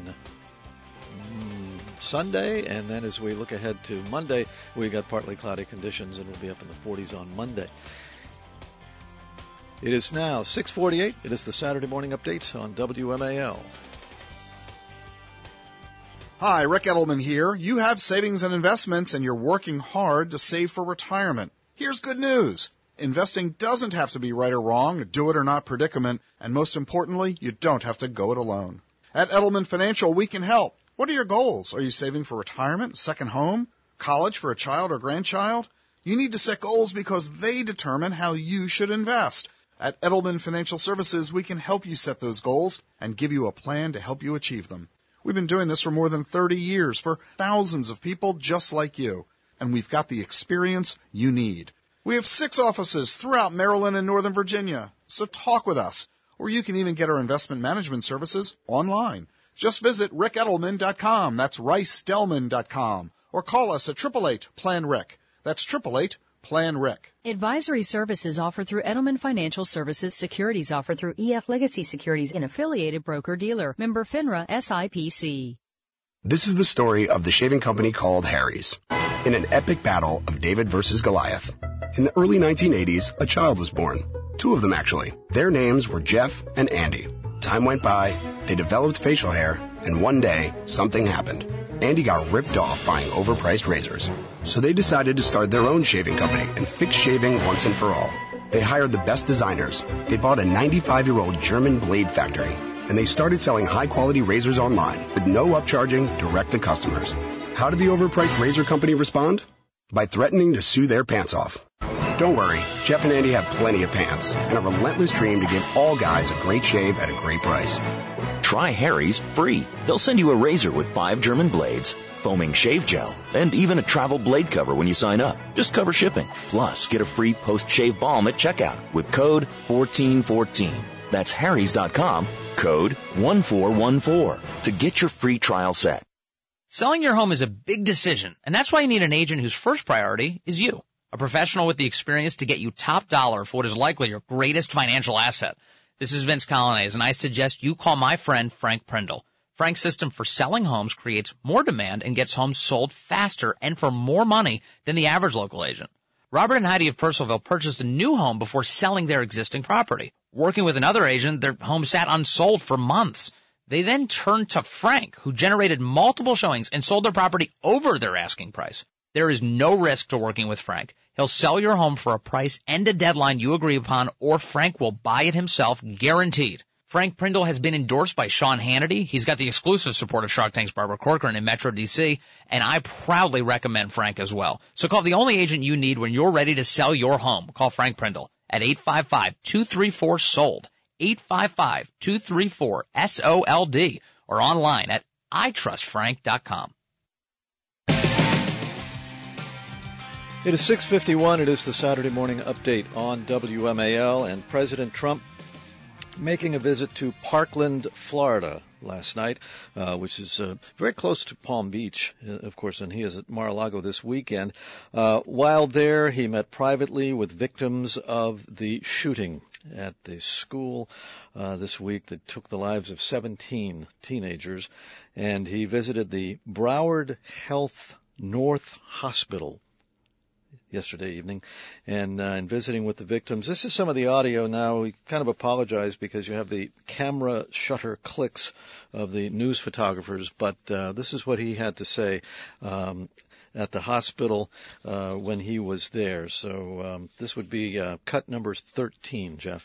mm, Sunday, and then as we look ahead to Monday, we've got partly cloudy conditions, and we'll be up in the forties on Monday. It is now six forty-eight. It is the Saturday Morning Update on W M A L. Hi, Rick Edelman here. You have savings and investments, and you're working hard to save for retirement. Here's good news. Investing doesn't have to be right or wrong, a do it or not predicament, and most importantly, you don't have to go it alone. At Edelman Financial, we can help. What are your goals? Are you saving for retirement, second home, college for a child or grandchild? You need to set goals because they determine how you should invest. At Edelman Financial Services, we can help you set those goals and give you a plan to help you achieve them. We've been doing this for more than thirty years for thousands of people just like you, and we've got the experience you need. We have six offices throughout Maryland and Northern Virginia, so talk with us. Or you can even get our investment management services online. Just visit rick edelman dot com. That's rice delman dot com. Or call us at eight eight eight, plan rick. That's eight eight eight, plan rick. Advisory services offered through Edelman Financial Services. Securities offered through E F Legacy Securities, an affiliated broker-dealer. Member FINRA S I P C. This is the story of the shaving company called Harry's. In an epic battle of David versus Goliath. In the early nineteen eighties, a child was born. Two of them, actually. Their names were Jeff and Andy. Time went by, they developed facial hair, and one day, something happened. Andy got ripped off buying overpriced razors. So they decided to start their own shaving company and fix shaving once and for all. They hired the best designers. They bought a ninety-five-year-old German blade factory. And they started selling high-quality razors online with no upcharging direct to customers. How did the overpriced razor company respond? By threatening to sue their pants off. Don't worry, Jeff and Andy have plenty of pants and a relentless dream to give all guys a great shave at a great price. Try Harry's free. They'll send you a razor with five German blades, foaming shave gel, and even a travel blade cover when you sign up. Just cover shipping. Plus, get a free post-shave balm at checkout with code fourteen fourteen. That's harrys dot com, code one four one four to get your free trial set. Selling your home is a big decision, and that's why you need an agent whose first priority is you. A professional with the experience to get you top dollar for what is likely your greatest financial asset. This is Vince Colonnese, and I suggest you call my friend Frank Prindle. Frank's system for selling homes creates more demand and gets homes sold faster and for more money than the average local agent. Robert and Heidi of Purcellville purchased a new home before selling their existing property. Working with another agent, their home sat unsold for months. They then turned to Frank, who generated multiple showings and sold their property over their asking price. There is no risk to working with Frank. He'll sell your home for a price and a deadline you agree upon, or Frank will buy it himself, guaranteed. Frank Prindle has been endorsed by Sean Hannity. He's got the exclusive support of Shark Tank's Barbara Corcoran in Metro D C, and I proudly recommend Frank as well. So call the only agent you need when you're ready to sell your home. Call Frank Prindle at eight five five, two three four, S O L D, eight five five, two three four, S O L D, or online at I trust frank dot com. It is six fifty-one. It is the Saturday morning update on W M A L, and President Trump making a visit to Parkland, Florida last night, uh, which is uh, very close to Palm Beach, uh, of course, and he is at Mar-a-Lago this weekend. Uh, while there, he met privately with victims of the shooting at the school uh, this week that took the lives of seventeen teenagers, and he visited the Broward Health North Hospital yesterday evening, and uh, in visiting with the victims. This is some of the audio now. We kind of apologize because you have the camera shutter clicks of the news photographers, but uh, this is what he had to say um, at the hospital uh, when he was there. So um, this would be uh, cut number thirteen, Jeff.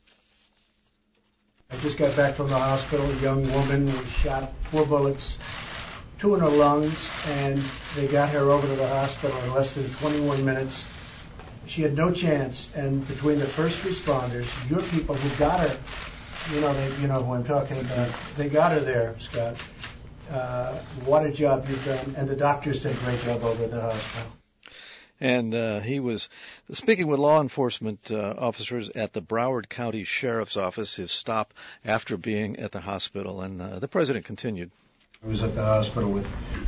I just got back from the hospital. A young woman was shot, four bullets, two in her lungs, and they got her over to the hospital in less than twenty-one minutes. She had no chance, and between the first responders, your people who got her, you know, they, you know who I'm talking about, they got her there, Scott. Uh, what a job you've done, and the doctors did a great job over at the hospital. And uh, he was speaking with law enforcement uh, officers at the Broward County Sheriff's Office, his stop after being at the hospital, and uh, the president continued. I was at the hospital with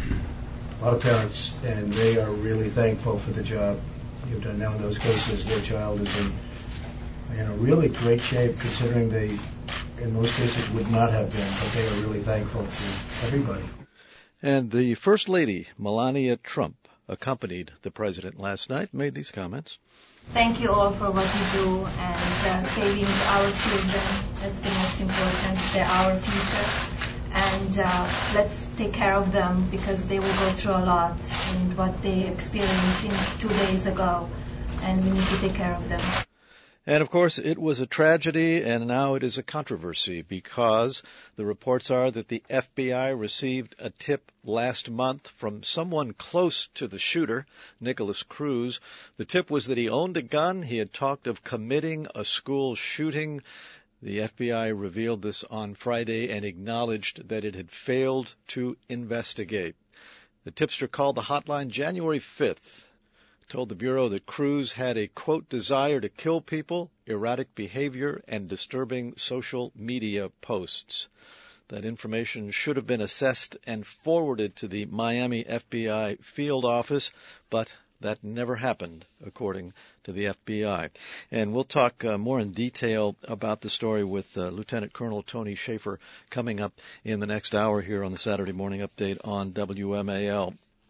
a lot of parents, and they are really thankful for the job you've done. Now in those cases, their child is in, in a really great shape, considering they, in most cases, would not have been, but they are really thankful to everybody. And the First Lady, Melania Trump, accompanied the president last night, made these comments. Thank you all for what you do and uh, saving our children. That's the most important. They're our future. And uh, let's take care of them because they will go through a lot and what they experienced in two days ago. And we need to take care of them. And, of course, it was a tragedy, and now it is a controversy because the reports are that the F B I received a tip last month from someone close to the shooter, Nicholas Cruz. The tip was that he owned a gun. He had talked of committing a school shooting. The F B I revealed this on Friday and acknowledged that it had failed to investigate. The tipster called the hotline January fifth. Told the Bureau that Cruz had a, quote, desire to kill people, erratic behavior, and disturbing social media posts. That information should have been assessed and forwarded to the Miami F B I field office, but that never happened, according to the F B I. And we'll talk uh, more in detail about the story with uh, Lieutenant Colonel Tony Schaefer coming up in the next hour here on the Saturday Morning Update on W M A L.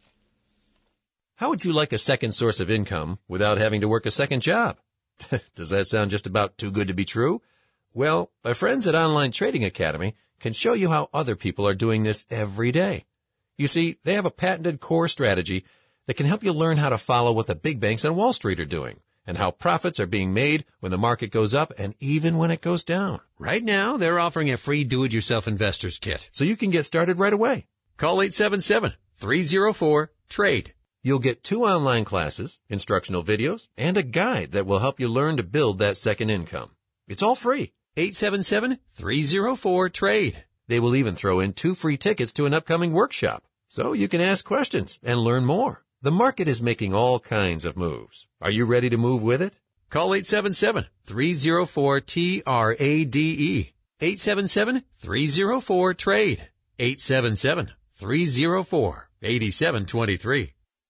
How would you like a second source of income without having to work a second job? Does that sound just about too good to be true? Well, my friends at Online Trading Academy can show you how other people are doing this every day. You see, they have a patented core strategy that can help you learn how to follow what the big banks on Wall Street are doing and how profits are being made when the market goes up and even when it goes down. Right now, they're offering a free do-it-yourself investor's kit. So you can get started right away. Call eight seven seven, three oh four, trade. You'll get two online classes, instructional videos, and a guide that will help you learn to build that second income. It's all free. eight seven seven, three oh four, trade. They will even throw in two free tickets to an upcoming workshop, so you can ask questions and learn more. The market is making all kinds of moves. Are you ready to move with it? Call eight seven seven, three oh four, T R A D E. eight seven seven, three oh four, trade. eight seven seven, three oh four, eight seven two three.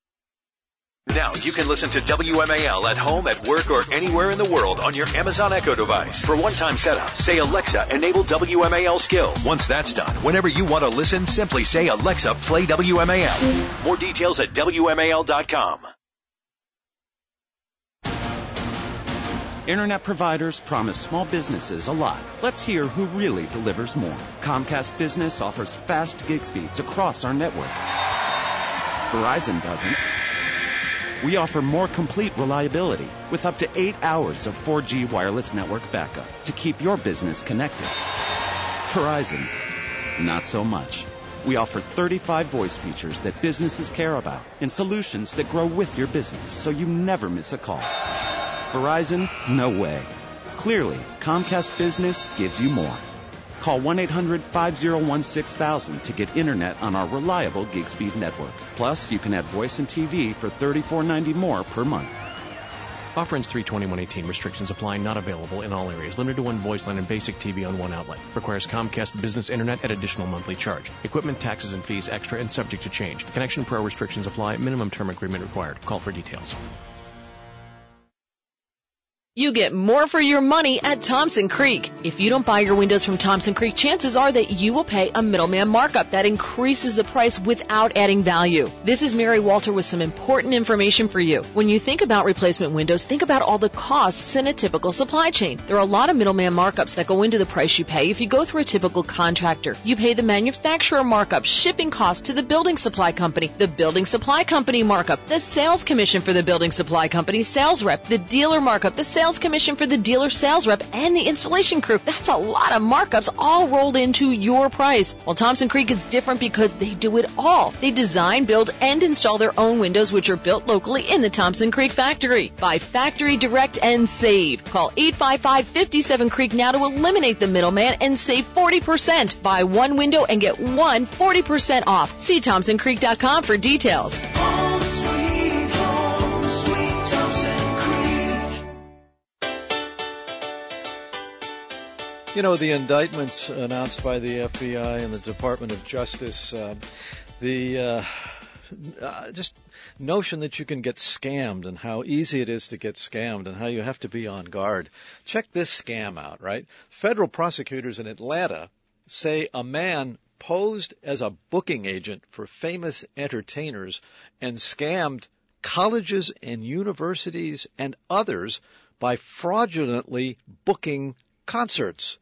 Now you can listen to W M A L at home, at work, or anywhere in the world on your Amazon Echo device. For one-time setup, say, Alexa, enable W M A L skill. Once that's done, whenever you want to listen, simply say, Alexa, play W M A L. More details at W M A L dot com. Internet providers promise small businesses a lot. Let's hear who really delivers more. Comcast Business offers fast gig speeds across our network. Verizon doesn't. We offer more complete reliability with up to eight hours of four G wireless network backup to keep your business connected. Verizon, not so much. We offer thirty-five voice features that businesses care about and solutions that grow with your business so you never miss a call. Verizon, no way. Clearly, Comcast Business gives you more. Call one eight hundred five oh one six thousand to get internet on our reliable gig speed network. Plus, you can add voice and T V for thirty-four ninety more per month. Offer ends three twenty-one eighteen. Restrictions apply. Not available in all areas. Limited to one voice line and basic T V on one outlet. Requires Comcast Business Internet at additional monthly charge. Equipment, taxes, and fees extra and subject to change. Connection Pro restrictions apply. Minimum term agreement required. Call for details. You get more for your money at Thompson Creek. If you don't buy your windows from Thompson Creek, chances are that you will pay a middleman markup that increases the price without adding value. This is Mary Walter with some important information for you. When you think about replacement windows, think about all the costs in a typical supply chain. There are a lot of middleman markups that go into the price you pay if you go through a typical contractor. You pay the manufacturer markup, shipping costs to the building supply company, the building supply company markup, the sales commission for the building supply company sales rep, the dealer markup, the sales Sales commission for the dealer sales rep, and the installation crew. That's a lot of markups all rolled into your price. Well, Thompson Creek is different because they do it all. They design, build, and install their own windows, which are built locally in the Thompson Creek factory. Buy factory direct and save. Call eight five five, five seven Creek now to eliminate the middleman and save forty percent. Buy one window and get one forty percent off. See Thompson Creek dot com for details. Home sweet home, sweet Thompson Creek. You know, the indictments announced by the F B I and the Department of Justice, uh, the uh, uh, just notion that you can get scammed and how easy it is to get scammed and how you have to be on guard. Check this scam out, right? Federal prosecutors in Atlanta say a man posed as a booking agent for famous entertainers and scammed colleges and universities and others by fraudulently booking concerts.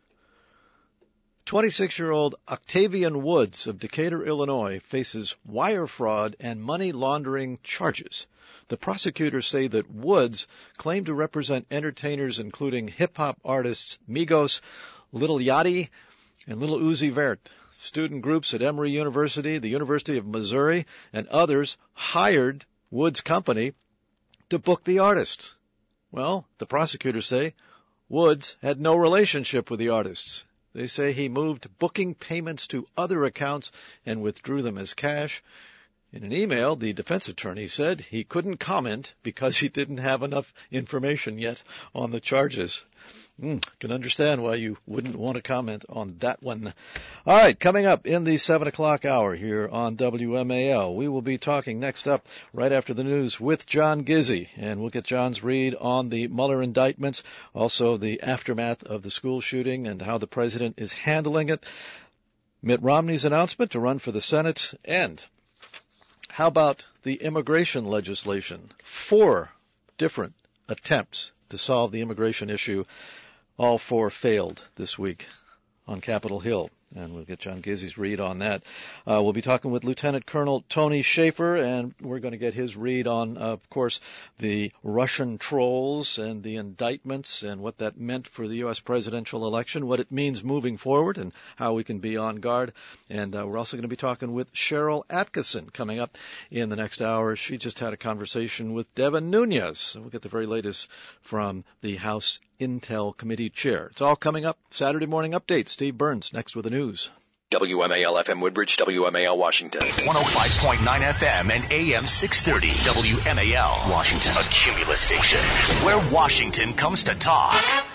twenty-six-year-old Octavian Woods of Decatur, Illinois, faces wire fraud and money laundering charges. The prosecutors say that Woods claimed to represent entertainers including hip-hop artists Migos, Lil Yachty, and Lil Uzi Vert. Student groups at Emory University, the University of Missouri, and others hired Woods' company to book the artists. Well, the prosecutors say Woods had no relationship with the artists. They say he moved booking payments to other accounts and withdrew them as cash. In an email, the defense attorney said he couldn't comment because he didn't have enough information yet on the charges. Mm, can understand why you wouldn't want to comment on that one. All right, coming up in the seven o'clock hour here on W M A L, we will be talking next up right after the news with John Gizzi, and we'll get John's read on the Mueller indictments, also the aftermath of the school shooting and how the president is handling it, Mitt Romney's announcement to run for the Senate, and how about the immigration legislation? Four different attempts to solve the immigration issue. All four failed this week on Capitol Hill, and we'll get John Gizzi's read on that. Uh, we'll be talking with Lieutenant Colonel Tony Schaefer, and we're going to get his read on, uh, of course, the Russian trolls and the indictments and what that meant for the U S presidential election, what it means moving forward, and how we can be on guard. And uh, we're also going to be talking with Cheryl Atkinson coming up in the next hour. She just had a conversation with Devin Nunes. So we'll get the very latest from the House Intel Committee Chair. It's all coming up. Saturday Morning Update. Steve Burns next with the news. W M A L F M Woodbridge, W M A L Washington. one oh five point nine F M and A M six thirty. W M A L Washington. A Cumulus station where Washington comes to talk.